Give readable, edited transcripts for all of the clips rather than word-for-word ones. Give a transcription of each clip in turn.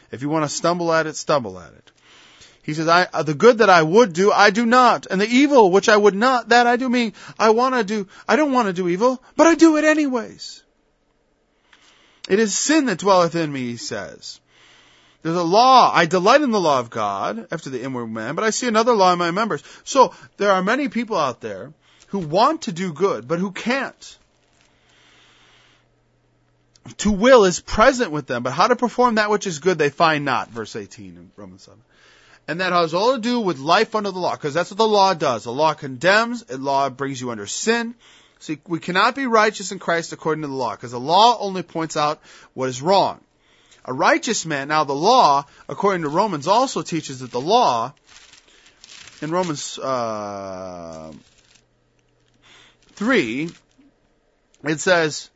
If you want to stumble at it, stumble at it. He says, the good that I would do, I do not. And the evil which I would not, that I do. Mean, I don't want to do evil, but I do it anyways. It is sin that dwelleth in me, he says. There's a law. I delight in the law of God, after the inward man, but I see another law in my members. So, there are many people out there who want to do good, but who can't. To will is present with them, but how to perform that which is good they find not. Verse 18 in Romans 7. And that has all to do with life under the law, because that's what the law does. The law condemns, the law brings you under sin. So we cannot be righteous in Christ according to the law, because the law only points out what is wrong. A righteous man, now the law, according to Romans, also teaches that the law, in Romans 3, it says,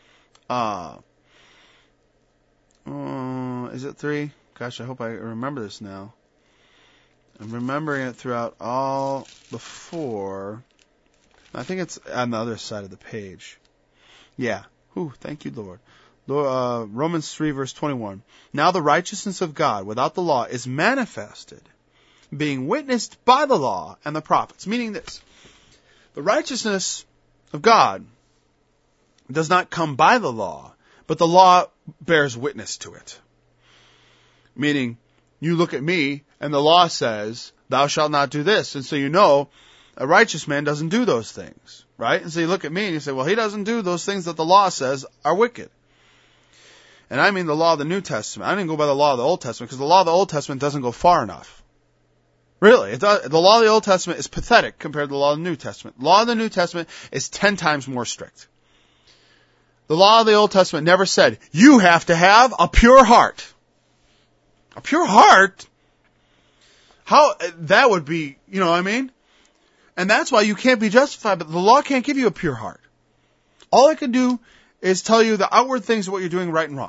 is it 3? Gosh, I hope I remember this now. I'm remembering it throughout all before. I think it's on the other side of the page. Yeah. Thank you, Lord. Romans 3, verse 21. Now the righteousness of God without the law is manifested, being witnessed by the law and the prophets. Meaning this. The righteousness of God does not come by the law, but the law bears witness to it. Meaning, you look at me, and the law says, thou shalt not do this. And so you know, a righteous man doesn't do those things. Right? And so you look at me and you say, well, he doesn't do those things that the law says are wicked. And I mean the law of the New Testament. I didn't go by the law of the Old Testament, because the law of the Old Testament doesn't go far enough. Really, the law of the Old Testament is pathetic compared to the law of the New Testament. The law of the New Testament is 10 times more strict. The law of the Old Testament never said, you have to have a pure heart. A pure heart? How, that would be, you know what I mean? And that's why you can't be justified, but the law can't give you a pure heart. All it can do is tell you the outward things of what you're doing right and wrong.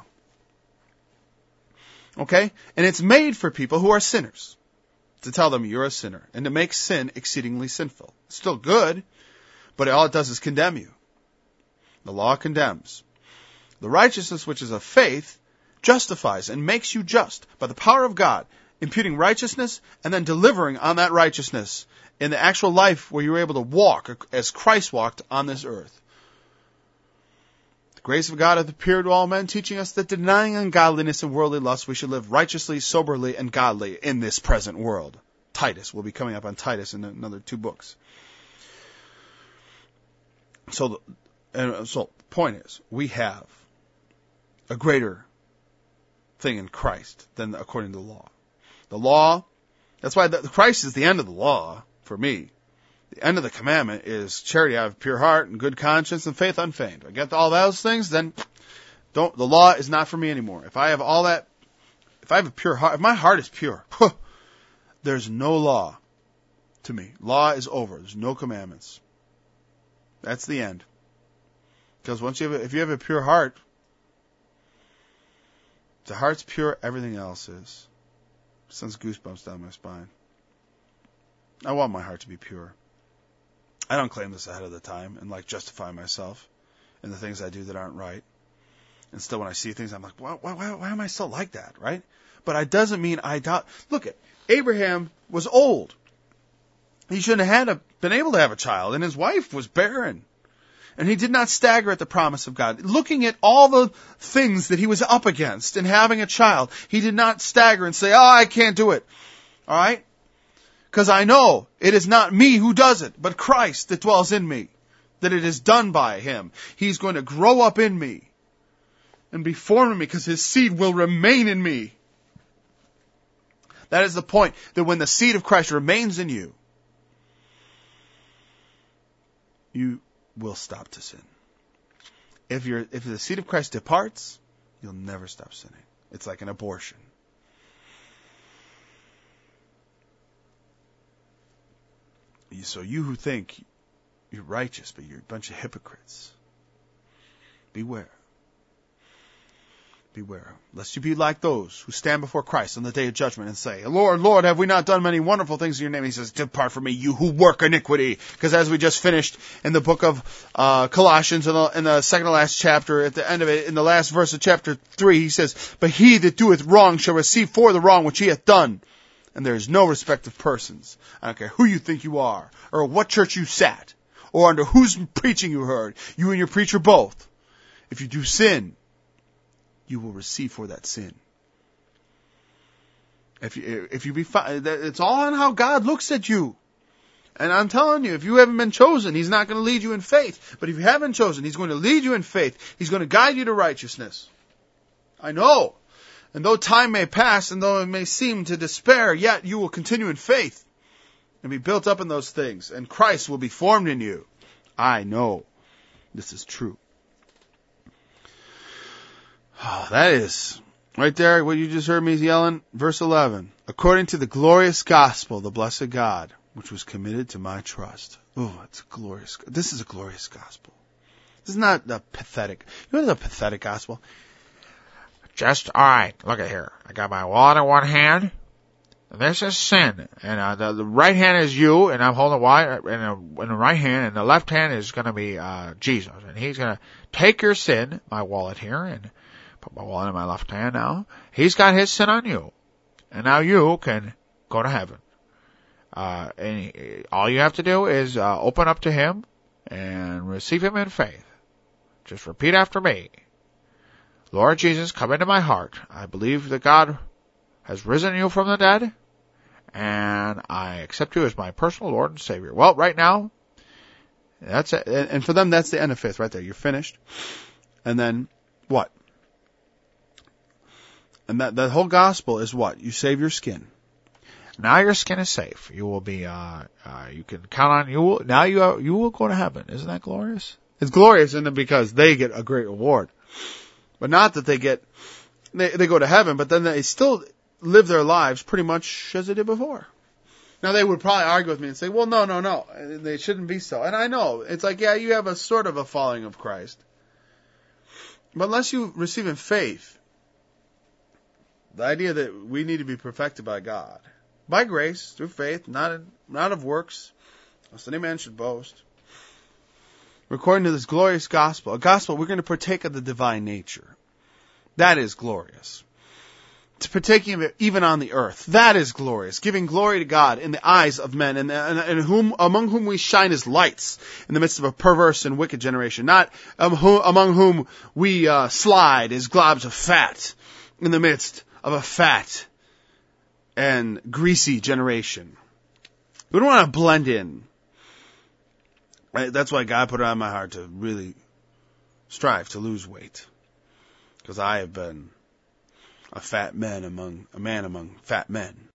Okay? And it's made for people who are sinners, to tell them you're a sinner, and to make sin exceedingly sinful. It's still good, but all it does is condemn you. The law condemns. The righteousness which is of faith justifies and makes you just by the power of God, imputing righteousness and then delivering on that righteousness in the actual life where you were able to walk as Christ walked on this earth. The grace of God hath appeared to all men, teaching us that denying ungodliness and worldly lust, we should live righteously, soberly, and godly in this present world. Titus. We'll be coming up on Titus in another 2 books. So the point is, we have a greater thing in Christ than according to the law. The law, that's why Christ is the end of the law for me. The end of the commandment is charity out of pure heart and good conscience and faith unfeigned. If I get all those things, then the law is not for me anymore. If I have all that, if I have a pure heart, if my heart is pure, there's no law to me. Law is over. There's no commandments. That's the end. Because if you have a pure heart, if the heart's pure, everything else is. It sends goosebumps down my spine. I want my heart to be pure. I don't claim this ahead of the time and justify myself in the things I do that aren't right. And still when I see things, I'm like, why am I still like that, right? But it doesn't mean I doubt. Look, Abraham was old. He shouldn't have been able to have a child, and his wife was barren. And he did not stagger at the promise of God. Looking at all the things that he was up against in having a child, he did not stagger and say, I can't do it. All right? Because I know it is not me who does it, but Christ that dwells in me, that it is done by him. He's going to grow up in me and be formed in me because his seed will remain in me. That is the point, that when the seed of Christ remains in you, you will stop to sin. If the seed of Christ departs, you'll never stop sinning. It's like an abortion. So you who think you're righteous, but you're a bunch of hypocrites, beware. Beware, lest you be like those who stand before Christ on the day of judgment and say, Lord, Lord, have we not done many wonderful things in your name? He says, depart from me, you who work iniquity. Because as we just finished in the book of Colossians, in the second to last chapter, at the end of it, in the last verse of chapter 3, he says, but he that doeth wrong shall receive for the wrong which he hath done. And there is no respect of persons. I don't care who you think you are, or what church you sat, or under whose preaching you heard, you and your preacher both. If you do sin, you will receive for that sin. If you be found, it's all on how God looks at you. And I'm telling you, if you haven't been chosen, He's not going to lead you in faith. But if you have been chosen, He's going to lead you in faith. He's going to guide you to righteousness. I know. And though time may pass, and though it may seem to despair, yet you will continue in faith and be built up in those things. And Christ will be formed in you. I know this is true. Oh, that is, right there, what you just heard me yelling, verse 11. According to the glorious gospel, the blessed God, which was committed to my trust. Oh, it's glorious. This is a glorious gospel. This is not the pathetic. You know the pathetic gospel? Alright, look at here. I got my wallet in one hand, and this is sin. And the right hand is you, and I'm holding the wallet in the right hand, and the left hand is going to be Jesus. And He's going to take your sin, my wallet here, and put my wallet in my left hand now. He's got His sin on you. And now you can go to heaven. And all you have to do is open up to Him and receive Him in faith. Just repeat after me. Lord Jesus, come into my heart. I believe that God has risen you from the dead, and I accept you as my personal Lord and Savior. Well, right now, that's it. And for them, that's the end of faith right there. You're finished. And then, what? And that whole gospel is what? You save your skin. Now your skin is safe. You will be, you can count on, you will go to heaven. Isn't that glorious? It's glorious, isn't it? Because they get a great reward. But not that they go to heaven, but then they still live their lives pretty much as they did before. Now they would probably argue with me and say, well, no, they shouldn't be so. And I know, it's like, yeah, you have a sort of a following of Christ. But unless you receive in faith, the idea that we need to be perfected by God, by grace, through faith, not of works, lest any man should boast. According to this glorious gospel, a gospel we're going to partake of the divine nature. That is glorious. To partaking of it even on the earth, that is glorious. Giving glory to God in the eyes of men, and among whom we shine as lights in the midst of a perverse and wicked generation. Not among whom we slide as globs of fat in the midst of a fat and greasy generation. We don't want to blend in. That's why God put it on my heart to really strive to lose weight. Because I have been a man among fat men.